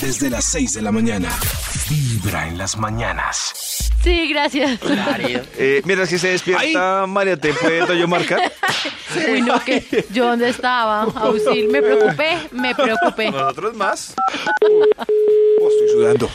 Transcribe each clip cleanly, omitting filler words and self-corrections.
Desde las 6 de la mañana. Vibra en las mañanas. Sí, gracias. Mientras que se despierta, María, ¿te puede yo marcar? Uy, no, que yo dónde estaba. Auxilio, me preocupé. Nosotros más. Estoy sudando.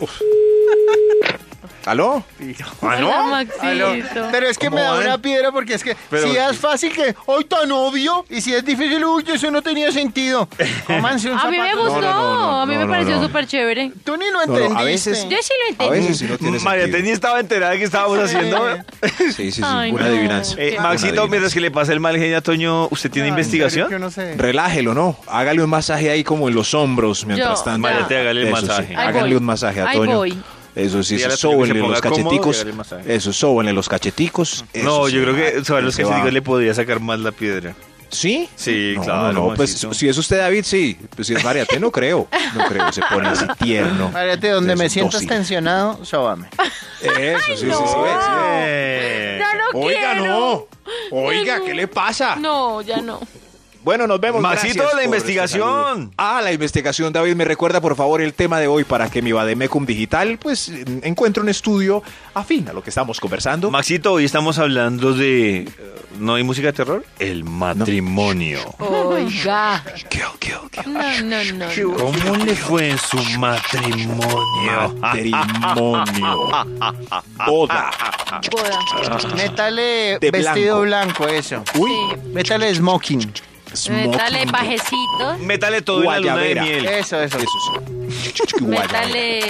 ¿Aló? Hola, Maxito. Pero es que me da una piedra porque es que si es fácil que hoy tan obvio y si es difícil, uy, eso no tenía sentido. Cómanse un A mí me zapato. gustó, a mí me pareció súper chévere. Tú ni lo entendiste. a veces- Yo sí lo A entendí. veces sí no tiene María sentido. Teni estaba enterada de que estábamos haciendo. Sí, Ay, buena no. adivinanza. Qué Maxito, mientras que le pasa el mal genio a Toño, ¿usted tiene Ay, investigación? en serio que yo no sé. Relájelo, ¿no? Hágale un masaje ahí como en los hombros mientras Yo, tanto. María, te hágale el Eso sí, masaje. Ahí háganle voy. un masaje a Ahí Toño. voy. Eso sí, Dígale a Toño que sóbenle se los ponga cómodo y cacheticos. hágale el masaje. Eso, sóbenle los cacheticos. No, Eso yo sí, creo que sobre los se va. cacheticos le podría sacar más la piedra. ¿Sí? Sí, No, claro, No, pues Maxito. si es usted, David, sí. Pues si es Mariate, no creo. No creo, se pone así tierno. Párate, donde me Eso, sientas dócil. tensionado, sóbame. Eso, sí, sí, no. sí. Eh. Ya no Oiga, quiero. no. Oiga, ¿qué le pasa? No, ya no. Bueno, nos vemos. Maxito, gracias la por este investigación. saludo. La investigación, David. Me recuerda, por favor, el tema de hoy para que mi Vademecum Digital, pues, encuentre un estudio afín a lo que estamos conversando. Maxito, hoy estamos hablando de... ¿No hay música de terror? El matrimonio. Oiga. Kill. No. ¿Cómo le fue en su matrimonio? Matrimonio. Boda. Boda. Métale De vestido blanco, eso. Uy, Métale smoking. Métale smoking. pajecitos. Métale todo en la luna de Guayabera. miel. Eso. Eso sí. Métale.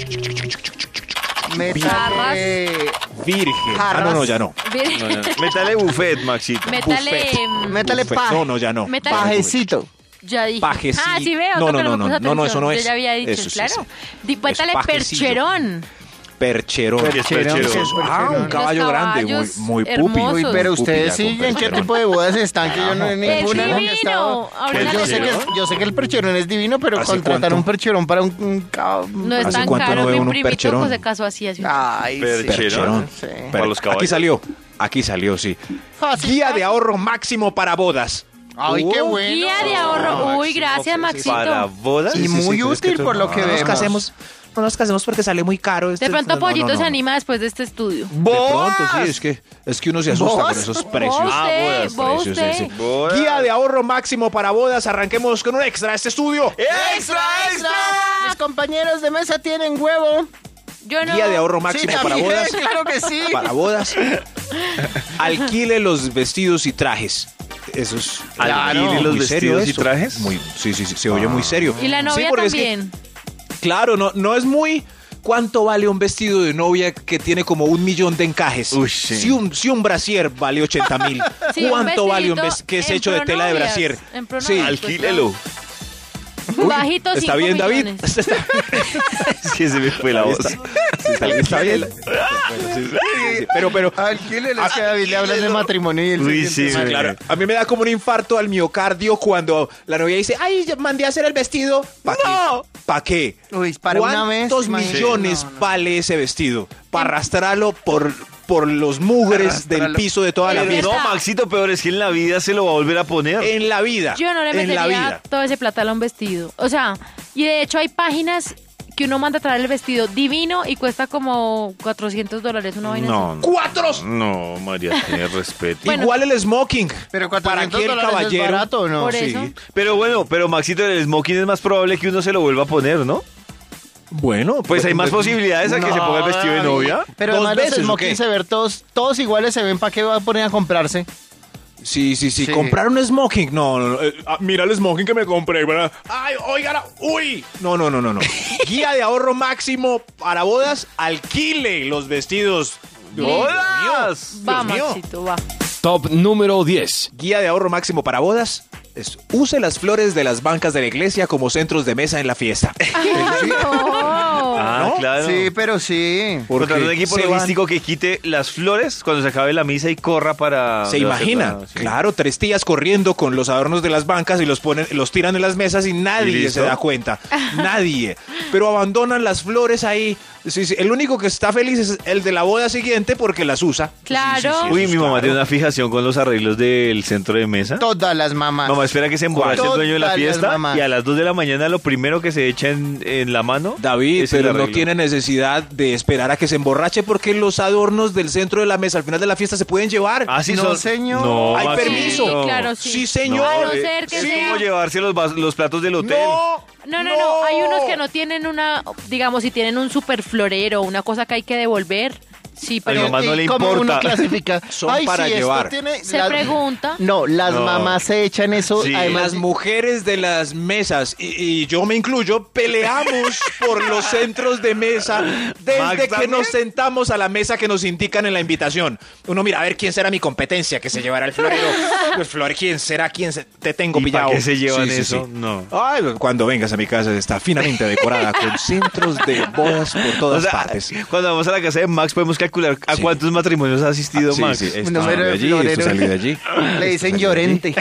Métale... Virgen. No, ya no. Métale buffet, Maxito. Métale. Métale Buffet. paje. No, ya no. Métale- Pajecito. Ya dije. Pajecito. Ah, sí veo. No, otro que no, me no, puso no, atención. eso no es. Yo ya había dicho, Eso sí, claro. sí. Métale pajecillo. percherón. Percherón. Percherón, sí, es Un percherón. caballo Los grande, caballos muy pupi. hermosos. Uy, pero Pupi ustedes ya con sí, ¿en qué percherón. tipo de bodas están? Que yo no en Es ninguna divino. he estado. Ahorita Pues ¿Percherón? yo sé que el percherón es divino, pero ¿Hace contratar cuánto? un percherón para un No es ¿Hace tan cuánto caro. no ve Mi uno un primito percherón? se casó así. Ay, Percherón. sí. Para los caballos. Aquí salió, sí. Fácil. Guía de ahorro máximo para bodas. Ay, qué bueno. Guía de ahorro. Uy, gracias, Maxito. Para bodas. Y muy pero es que útil tú- por lo que no nos vemos. casemos. No nos casemos porque sale muy caro. De pronto Pollito se anima después de este estudio. De pronto, sí, es que uno se asusta ¿Vos? con esos precios. Usted, vos, Precios, sí, usted. sí. Bodas. Guía de ahorro máximo para bodas. Arranquemos con un extra de este estudio. ¡Extra, extra! Mis compañeros de mesa tienen huevo. Yo no. Guía de ahorro Sí, máximo para también, bodas. claro que sí. Para bodas. Alquile los vestidos y trajes. Eso es ¿Alquile los muy serio vestidos y eso. trajes? Muy, sí, se oye muy serio. Y la Sí, novia porque es que, también. claro, no es muy... ¿Cuánto vale un vestido de novia que tiene como 1 millón de encajes? Uy, sí. Si un brasier vale 80,000, Sí, un ¿cuánto vale un vestidito que es en hecho de tela de pronovias, brasier? en pronovias, Sí. pues, Alquílelo. Bajito, ¿Está 5 bien, David? millones. Es que se me fue la voz. Está bien. Sí, pero Alquílele, es que a David le hablan de matrimonio y él Uy, se siente sí, mal. claro, a mí me da como un infarto al miocardio cuando la novia dice, ay, ya mandé a hacer el vestido. ¿Para No. qué? ¿Para qué? Uy, para una vez, ¿Cuántos imagínate. millones No, no. vale ese vestido? Para arrastrarlo por los mugres del Arrastrarlo. piso de toda la Pero vida. No, Maxito, peor es que en la vida se lo va a volver a poner. En la vida. Yo no le En la metería vida. todo ese plata a un vestido. O sea, y de hecho hay páginas que uno manda a traer el vestido divino y cuesta como $400, una vaina No, así. no. ¡Cuatros! No, María, tiene respeto. Bueno. Igual el smoking. Pero para $400 que el caballero. es barato, ¿o no? Por Sí. eso. Pero bueno, Maxito, el smoking es más probable que uno se lo vuelva a poner, ¿no? Bueno, Pues hay más posibilidades a que se ponga el vestido de novia. Pero ¿Dos además veces los o smokings qué? se ven todos iguales, se ven para qué va a poner a comprarse. Sí. Sí. Comprar un smoking. No. Mira el smoking que me compré, ¿verdad? Ay, oigan. Uy. No. Guía de ahorro máximo para bodas. Alquile los vestidos. ¡Bodas! Va, Dios mío. Maxito, va. Top número 10. Guía de ahorro máximo para bodas. Use las flores de las bancas de la iglesia como centros de mesa en la fiesta. No. Ah, ¿no? claro. Sí, pero sí. Porque Contratar un equipo se van- logístico que quite las flores cuando se acabe la misa y corra para... Se imagina, Sí. claro, 3 tías corriendo con los adornos de las bancas y los tiran en las mesas y ¿Y nadie listo? se da cuenta. Nadie. Pero abandonan las flores ahí. Sí, sí, el único que está feliz es el de la boda siguiente porque las usa. Claro. Uy, eso mi es mamá claro. tiene una fijación con los arreglos del centro de mesa. Todas las mamás. Mamá espera que se emborrache el dueño de la Todas las fiesta mamás. y a las 2 de la mañana lo primero que se echa en la mano David, es el pero no arreglo. tiene necesidad de esperar a que se emborrache porque los adornos del centro de la mesa al final de la fiesta se pueden llevar. Ah, sí, No, son... señor. No, Hay Maxito. permiso. Sí, claro, sí. Sí, señor. A no ser que es sea- como llevarse los platos del hotel. No, hay unos que no tienen digamos, si tienen un super florero, una cosa que hay que devolver. Sí, A mi pero mamá no le ¿Cómo importa. uno clasifica? Son Ay, para sí, esto llevar. tiene- se las- pregunta. No, las No. mamás se echan eso. Sí. Además, Las mujeres de las mesas, y yo me incluyo, peleamos por los centros de mesa desde ¿Max que también? nos sentamos a la mesa que nos indican en la invitación. Uno mira, a ver, ¿quién será mi competencia que se llevará el florero? El flor, ¿quién será? Te tengo ¿Y pillado? para qué se llevan Sí, sí, eso? sí. No. Ay, cuando vengas a mi casa está finamente decorada con centros de bodas por todas O sea, partes. cuando vamos a la casa de Max podemos calcular a Sí. cuántos matrimonios ha asistido Max. Un número de floreros. Le dicen Llorente.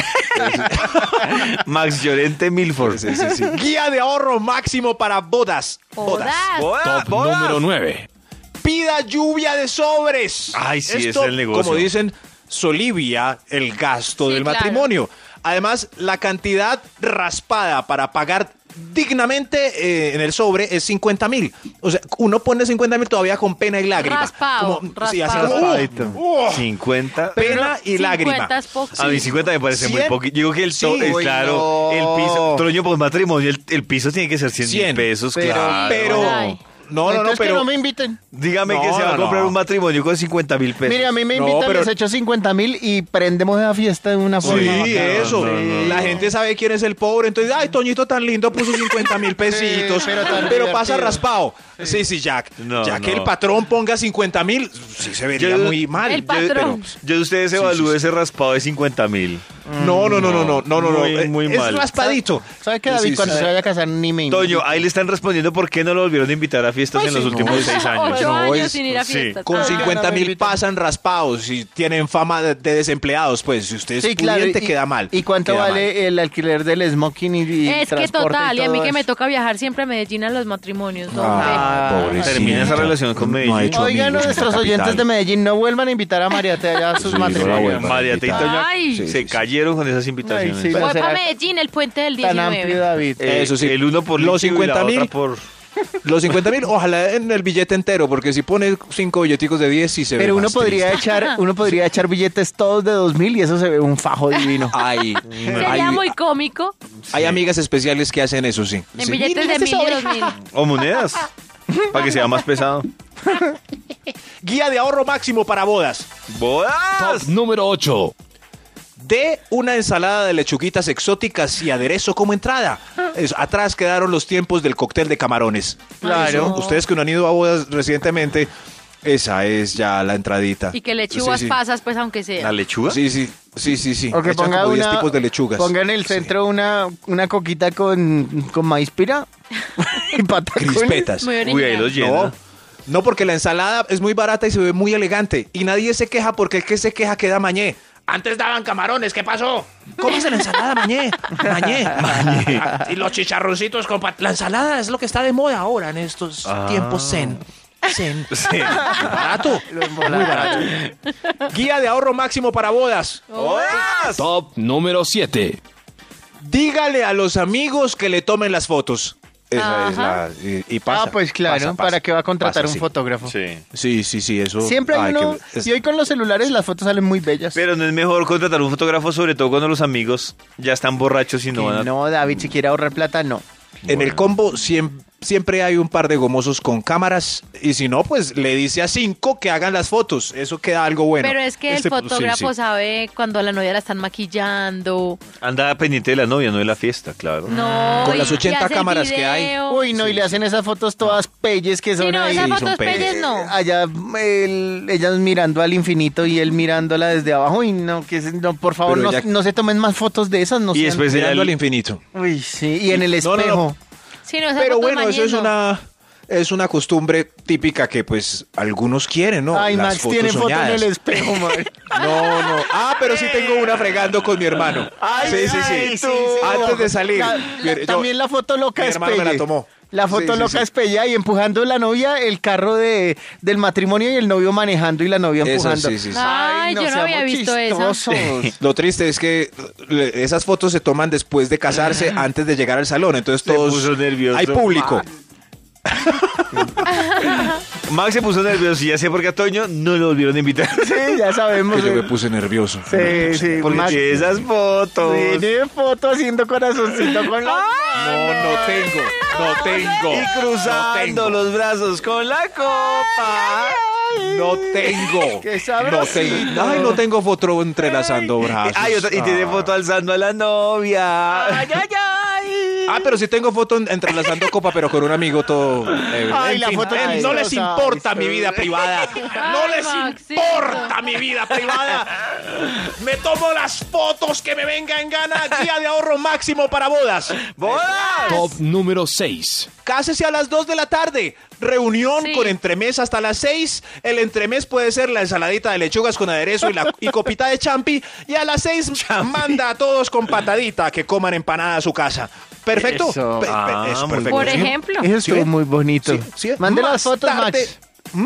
Max Llorente Milford. Sí, sí, sí. Guía de ahorro máximo para bodas. Bodas. Bodas, Top bodas. número 9. Pida lluvia de sobres. Ay, sí, ese Esto, es el negocio. como dicen, solivia el gasto Sí, del claro. matrimonio. Además, la cantidad raspada para pagar dignamente en el sobre es 50.000. O sea, uno pone 50.000 todavía con pena y lágrima. Raspado, Sí, así raspado. Raspadito. 50. pena y 50 lágrima. es poco. A mí 50 me parece muy 100. poco. Digo que Sí. Uy, claro, no. el piso, Toño, por matrimonio, el piso tiene que ser 100 100, mil pesos, pero- claro. Pero, Ay. no, Entonces que pero no me inviten. Dígame No, que se va a no, comprar no. un matrimonio con 50.000 pesos. Mire, a mí me No, invitan, pero- les echo 50.000 y prendemos esa fiesta de una forma. sí, bacana. eso. No, no, La gente sabe quién es el pobre. Entonces, ay, Toñito tan lindo puso 50.000 pesitos. pero tan pero pasa divertido. raspado. Sí, sí, Jack. No, ya que no. el patrón ponga 50.000, sí se vería Yo- muy mal. El patrón. Yo de ustedes evalúo ese raspado de 50.000. No. Muy, muy es mal. raspadito. ¿Sabe qué, David? Sí, Cuando sí. se vaya a casar ni me invita. Toño, ahí le están respondiendo por qué no lo volvieron a invitar a fiestas Pues en los sí, últimos no. 6 años. 8 No, años es- sin ir a sí, fiestas. Con Ah. 50.000 invitan. pasan raspados y tienen fama de desempleados. Pues si usted es Sí, claro. pudiente, queda mal. ¿Y cuánto Queda vale el alquiler del smoking y Es que transporte total, y a mí todo que me eso? toca viajar siempre a Medellín a los matrimonios. hombre. pobrecita. Termina esa relación con Medellín. No ha hecho Oigan, amigos en la nuestros capital. oyentes de Medellín, no vuelvan a invitar a Mariate allá a sus Sí, no la matrimonios. vuelvan. María Tita y Toño Ay. Sí, se sí. cayeron con esas invitaciones. Ay, sí. Voy no para será Medellín el puente del Tan 19. amplio, David. Eso sí. El uno por Los líquido y la 50.000. otra por... Los 50.000, ojalá en el billete entero, porque si pone 5 billeticos de 10 sí se ve Pero uno más podría triste. echar billetes todos de 2.000 y eso se ve un fajo divino. Hay, Sería muy cómico hay amigas especiales que hacen eso, sí. en Sí. billetes de 1.000 y 2.000. O monedas. Para que sea más pesado. Guía de ahorro máximo para bodas. ¡Bodas! Top número 8. De una ensalada de lechuguitas exóticas y aderezo como entrada. Atrás quedaron los tiempos del cóctel de camarones. Claro. Ustedes que no han ido a bodas recientemente, esa es ya la entradita. Y que le eche uvas Sí, sí. pasas, pues aunque sea. ¿La lechuga? Sí. O que Echan ponga como 10 una, tipos de lechugas. ponga en el centro una coquita con maíz pira y patacones. Crispetas. Muy Uy, ahí original. los llena. No, no, porque la ensalada es muy barata y se ve muy elegante. Y nadie se queja porque el que se queja queda mañé. Antes daban camarones, ¿qué pasó? ¿Cómo es la ensalada, mañé? Mañé. Y los chicharroncitos con La ensalada es lo que está de moda ahora en estos tiempos zen. Zen. Barato. Muy barato. Guía de ahorro máximo para bodas. ¡Bodas! Top número 7. Dígale a los amigos que le tomen las fotos. Esa es Ajá. la... Y pasa. Pues claro, pasa. ¿para qué va a contratar Pasa, un sí. fotógrafo? Sí. Sí, eso. Siempre hay Ay, uno, que- y hoy con los celulares las fotos salen muy bellas. Pero no es mejor contratar un fotógrafo, sobre todo cuando los amigos ya están borrachos y no van a... No, David, si quiere ahorrar plata, no. En el combo siempre hay un par de gomosos con cámaras y si no, pues le dice a 5 que hagan las fotos. Eso queda algo bueno. Pero es que el sí, fotógrafo sí. sabe cuando a la novia la están maquillando. Anda pendiente de la novia, no de la fiesta, claro. No. Con las y 80 hace el cámaras que hay. video. Uy, no, y le hacen esas fotos todas pelles que son Sí, no, ahí. esas son fotos pelles. pelles no. Allá ellas mirando al infinito y él mirándola desde abajo. Uy, no, no, por favor, Pero no, ella- no se tomen más fotos de esas. No Y sean- después Mirando ella- al infinito. Uy, sí, y en el No, no, no. espejo. Sí, no, esas Pero fotos bueno, eso es mañendo. es una costumbre típica que pues algunos quieren, ¿no? Ay, Las Max fotos tiene foto en soñadas. el espejo, Max. No. Ah, pero sí tengo una fregando con mi hermano. Sí. Antes de salir. También la foto loca Mi es hermano me la Pelle. tomó. La foto Sí. loca es Pella y empujando la novia el carro del matrimonio y el novio manejando y la novia Esa, empujando. sí. Ay, yo no había visto eso. Lo triste es que esas fotos se toman después de casarse, antes de llegar al salón. Entonces Se todos... puso nervioso. Hay público. Max se puso nervioso y ya sé por qué a Toño no lo volvieron a invitar. Sí, ya sabemos. Que yo me puse nervioso. Sí, Porque Max tiene esas fotos. tiene foto haciendo corazoncito con la... No tengo. Y cruzando No tengo. los brazos con la copa. No tengo. Qué sabrosito. Ay, no tengo foto entrelazando brazos. Y tiene foto alzando a la novia. Ay. Ah, pero sí tengo foto entrelazando copa, pero con un amigo todo. Ay, en la fin, foto no les chistosa. importa mi vida privada. No Ay, les Maxito. importa mi vida privada. Me tomo las fotos que me venga en gana. Día de ahorro máximo para bodas. ¡Bodas! Top número 6. Cásese a las 2 de la tarde. Reunión Sí. con entremés hasta las 6. El entremés puede ser la ensaladita de lechugas con aderezo y copita de champi. Y a las 6 manda a todos con patadita que coman empanada a su casa. ¿Perfecto? Eso. Eso, muy perfecto. Por ¿Sí? ejemplo. Eso estuvo muy bonito. Sí. Mande Más las fotos, tarde- Max.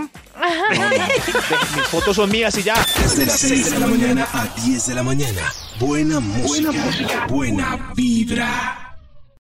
Mis fotos son mías y ya. Desde las 6 de la mañana a 10 de la mañana. Buena música. Buena vibra.